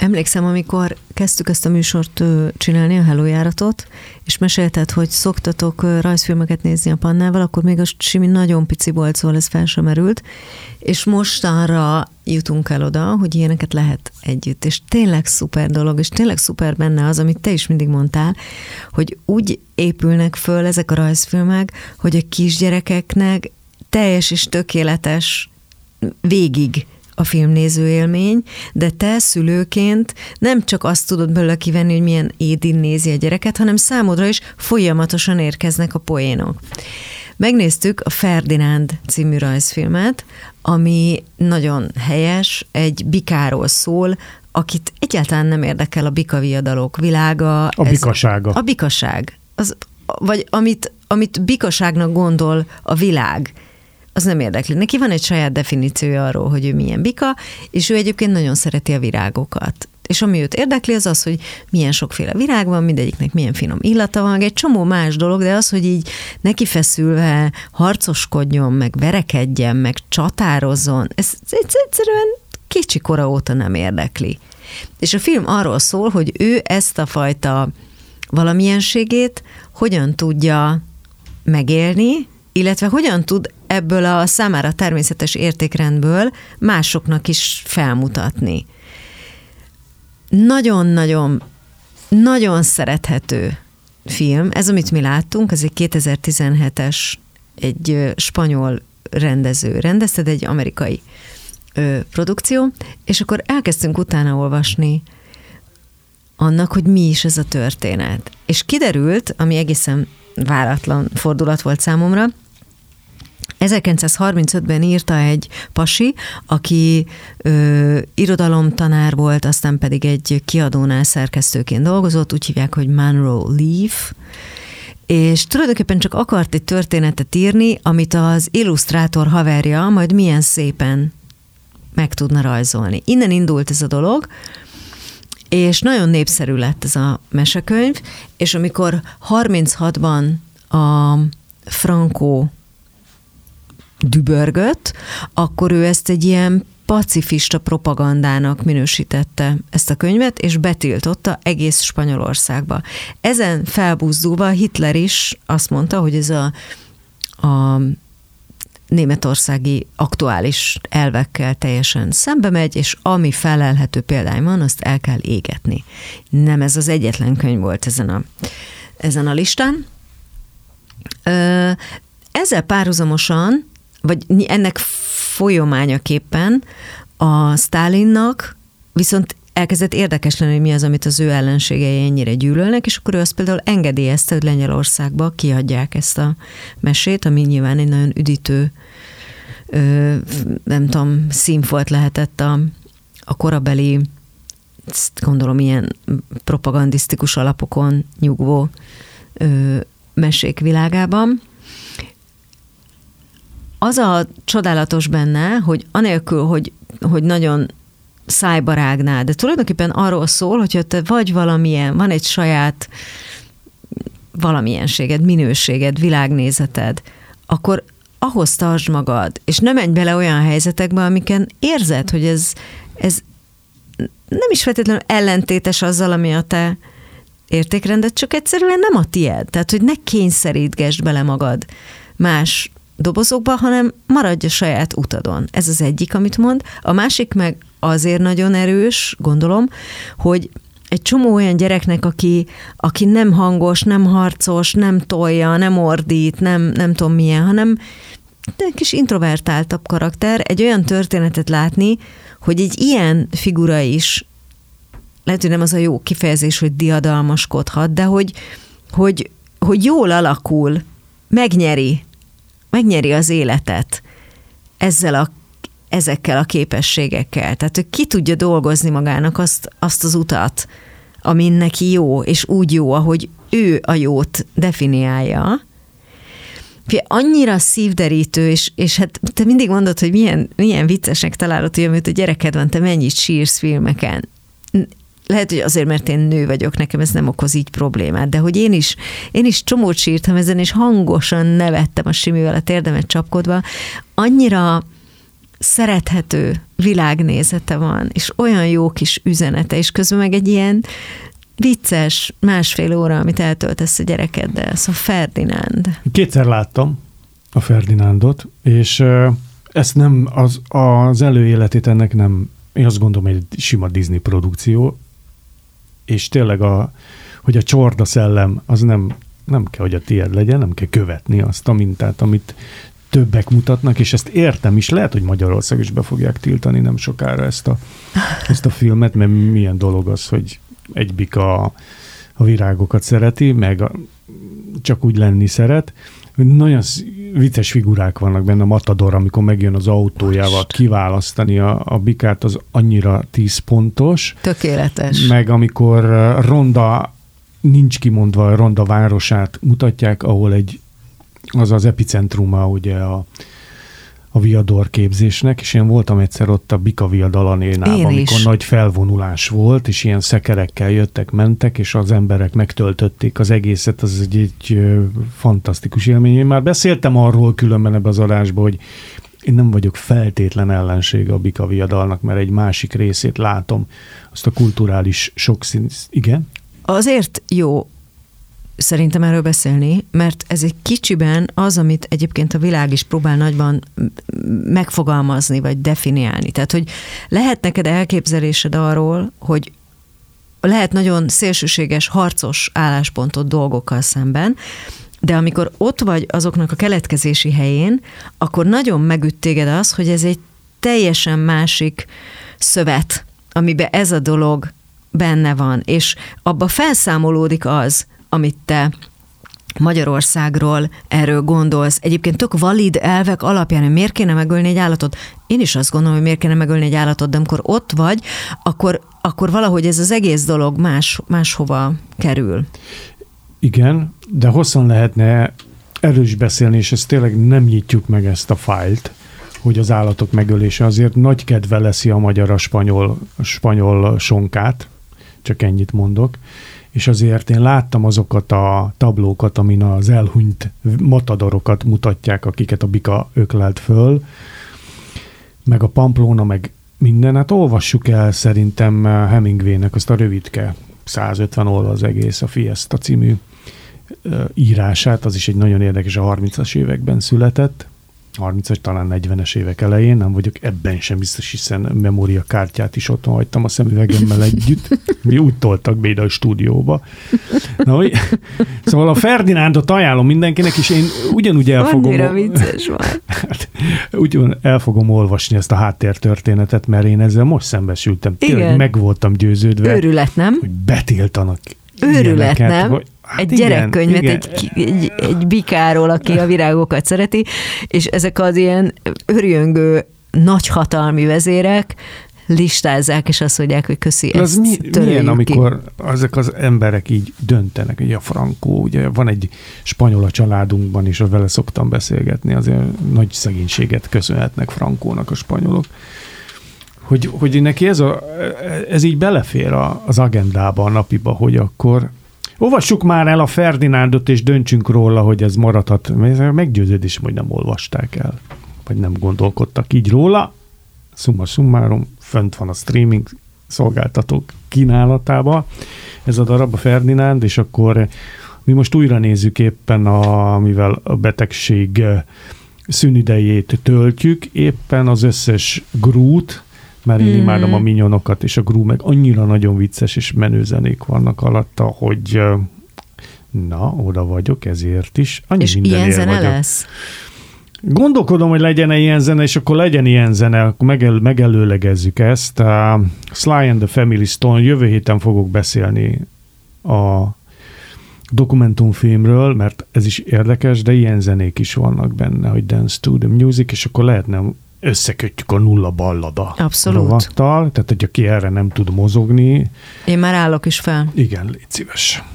Emlékszem, amikor kezdtük ezt a műsort csinálni, a Hello járatot, és mesélted, hogy szoktatok rajzfilmeket nézni a Pannával, akkor még a Simi nagyon pici volt, szóval ez fel sem merült, és mostanra jutunk el oda, hogy ilyeneket lehet együtt, és tényleg szuper dolog, és tényleg szuper benne az, amit te is mindig mondtál, hogy úgy épülnek föl ezek a rajzfilmek, hogy a kisgyerekeknek teljes és tökéletes végig a filmnéző élmény, de te szülőként nem csak azt tudod belőle kivenni, hogy milyen édin nézi a gyereket, hanem számodra is folyamatosan érkeznek a poénok. Megnéztük a Ferdinánd című rajzfilmet, ami nagyon helyes, egy bikáról szól, akit egyáltalán nem érdekel a bikaviadalok világa. A bikasága. A bikaság. Vagy amit bikaságnak gondol a világ, az nem érdekli. Neki van egy saját definíciója arról, hogy ő milyen bika, és ő egyébként nagyon szereti a virágokat. És ami őt érdekli, az az, hogy milyen sokféle virág van, mindegyiknek milyen finom illata van, egy csomó más dolog, de az, hogy így neki feszülve harcoskodjon, meg verekedjen, meg csatározzon, ez egyszerűen kicsi kora óta nem érdekli. És a film arról szól, hogy ő ezt a fajta valamilyenségét hogyan tudja megélni, illetve hogyan tud ebből a számára természetes értékrendből másoknak is felmutatni. Nagyon-nagyon nagyon szerethető film. Ez, amit mi láttunk, ez egy 2017-es, egy spanyol rendező rendezte, de egy amerikai produkció, és akkor elkezdtünk utána olvasni annak, hogy mi is ez a történet. És kiderült, ami egészen váratlan fordulat volt számomra, 1935-ben írta egy pasi, aki irodalomtanár volt, aztán pedig egy kiadónál szerkesztőként dolgozott, úgy hívják, hogy Monroe Leaf, és tulajdonképpen csak akart egy történetet írni, amit az illusztrátor haverja majd milyen szépen meg tudna rajzolni. Innen indult ez a dolog, és nagyon népszerű lett ez a mesekönyv, és amikor 36-ban a Franco dübörgött, akkor ő ezt egy ilyen pacifista propagandának minősítette ezt a könyvet, és betiltotta egész Spanyolországba. Ezen felbuzdulva Hitler is azt mondta, hogy ez a németországi aktuális elvekkel teljesen szembe megy, és ami felelhető példány van, azt el kell égetni. Nem ez az egyetlen könyv volt ezen a listán. Ezzel párhuzamosan, vagy ennek folyamányaképpen a Sztálinnak viszont elkezdett érdekes lenni, hogy mi az, amit az ő ellenségei ennyire gyűlölnek, és akkor ő azt például engedélyezte, hogy Lengyelországba kiadják ezt a mesét, ami nyilván egy nagyon üdítő, nem tudom, színfolt lehetett a korabeli, gondolom ilyen propagandisztikus alapokon nyugvó mesék világában. Az a csodálatos benne, hogy anélkül, hogy nagyon szájba rágnál, de tulajdonképpen arról szól, hogyha te vagy valamilyen, van egy saját valamilyenséged, minőséged, világnézeted, akkor ahhoz tartsd magad, és ne menj bele olyan helyzetekbe, amiken érzed, hogy ez nem is feltétlenül ellentétes azzal, ami a te értékrended, csak egyszerűen nem a tied. Tehát, hogy ne kényszerítgesd bele magad más dobozokba, hanem maradj a saját utadon. Ez az egyik, amit mond. A másik meg azért nagyon erős, gondolom, hogy egy csomó olyan gyereknek, aki nem hangos, nem harcos, nem tolja, nem ordít, nem tudom milyen, hanem egy kis introvertáltabb karakter, egy olyan történetet látni, hogy egy ilyen figura is, lehet, hogy nem az a jó kifejezés, hogy diadalmaskodhat, de hogy jól alakul, megnyeri az életet ezekkel a képességekkel. Tehát, hogy ki tudja dolgozni magának azt az utat, amin neki jó, és úgy jó, ahogy ő a jót definiálja. Annyira szívderítő, és hát te mindig mondod, hogy milyen viccesnek találod, hogy amit a gyereked van, te mennyit sírsz filmeken. Lehet, hogy azért, mert én nő vagyok, nekem ez nem okoz így problémát, de hogy én is csomót sírtam ezen, és hangosan nevettem a Simivel a térdemet csapkodva. Annyira szerethető világnézete van, és olyan jó kis üzenete, és közben meg egy ilyen vicces 1,5 óra, amit eltöltesz a gyerekeddel. Szóval Ferdinánd. 2-szer láttam a Ferdinándot, és ezt nem, az előéletét ennek nem, én azt gondolom, egy sima Disney produkció, és tényleg hogy a csorda szellem, az nem kell, hogy a tiéd legyen, nem kell követni azt a mintát, amit többek mutatnak, és ezt értem is, lehet, hogy Magyarország is be fogják tiltani nem sokára ezt a filmet, mert milyen dolog az, hogy egy bika a virágokat szereti, meg csak úgy lenni szeret. Nagyon vicces figurák vannak benne, a Matador, amikor megjön az autójával kiválasztani a bikát, az annyira 10 pontos. Tökéletes. Meg amikor Ronda, nincs kimondva, a Ronda városát mutatják, ahol az az epicentruma ugye a viador képzésnek, és én voltam egyszer ott a Bika viadalanénában, amikor nagy felvonulás volt, és ilyen szekerekkel jöttek, mentek, és az emberek megtöltötték az egészet, az egy fantasztikus élmény. Én már beszéltem arról különben ebbe az adásban, hogy én nem vagyok feltétlen ellensége a Bika viadalnak, mert egy másik részét látom, azt a kulturális sokszínű. Igen? Azért jó szerintem erről beszélni, mert ez egy kicsiben az, amit egyébként a világ is próbál nagyban megfogalmazni, vagy definiálni. Tehát, hogy lehet neked elképzelésed arról, hogy lehet nagyon szélsőséges, harcos álláspontot dolgokkal szemben, de amikor ott vagy azoknak a keletkezési helyén, akkor nagyon megüt téged az, hogy ez egy teljesen másik szövet, amiben ez a dolog benne van, és abba felszámolódik az, amit te Magyarországról erről gondolsz. Egyébként tök valid elvek alapján, hogy miért kéne megölni egy állatot. Én is azt gondolom, hogy miért kéne megölni egy állatot, de amikor ott vagy, akkor valahogy ez az egész dolog máshova kerül. Igen, de hosszan lehetne erről is beszélni, és ezt tényleg nem nyitjuk meg ezt a fájlt, hogy az állatok megölése azért nagy kedve leszi a magyar a spanyol sonkát, csak ennyit mondok, és azért én láttam azokat a tablókat, amin az elhunyt matadorokat mutatják, akiket a bika öklelt föl, meg a Pamplona, meg minden. Hát olvassuk el szerintem Hemingwaynek azt a rövidke, 150 oldal az egész, a Fiesta című írását, az is egy nagyon érdekes, a 30-as években született, 30-as, talán 40-es évek elején, nem vagyok ebben sem biztos, hiszen memóriakártyát is otthon hagytam a szemüvegemmel együtt. Mi úgy toltak be ide a stúdióba. Na, szóval a Ferdinándot ajánlom mindenkinek, és én ugyanúgy el fogom... Annyira vicces van. Ugyan el fogom olvasni ezt a háttértörténetet, mert én ezzel most szembesültem. Tényleg meg voltam győződve. Őrület, nem? Hogy betiltanak őrület, ilyeneket, nem? Hát egy igen, gyerekkönyvet igen. Egy bikáról, aki a virágokat szereti, és ezek az ilyen örjöngő nagyhatalmi vezérek listázzák, és azt mondják, hogy köszi, ezt milyen, amikor ezek az emberek így döntenek, ugye a Franco, ugye van egy spanyol a családunkban, és vele szoktam beszélgetni, azért nagy szegénységet köszönhetnek Francónak a spanyolok. Hogy neki ez így belefér az agendába, a napiba, hogy akkor olvassuk már el a Ferdinándot, és döntsünk róla, hogy ez maradhat. Meggyőződésem, hogy nem olvasták el, vagy nem gondolkodtak így róla. Summa summarum, fönt van a streaming szolgáltatók kínálatában ez a darab, a Ferdinánd, és akkor mi most újra nézzük éppen, mivel a betegség szünidejét töltjük, éppen az összes Grút, mert én imádom a Minyonokat, és a Gru meg annyira nagyon vicces és menő zenék vannak alatta, hogy na, oda vagyok, ezért is. Annyi és ilyen zene vagyok. lesz? Gondolkodom, hogy legyen ilyen zene, és akkor legyen ilyen zene, akkor megelőlegezzük ezt. Sly and the Family Stone, jövő héten fogok beszélni a dokumentumfilmről, mert ez is érdekes, de ilyen zenék is vannak benne, hogy Dance to the Music, és akkor lehetne összekötjük a Nulla Ballada rovattal, tehát hogy aki erre nem tud mozogni. Én már állok is fel. Igen, légy szíves.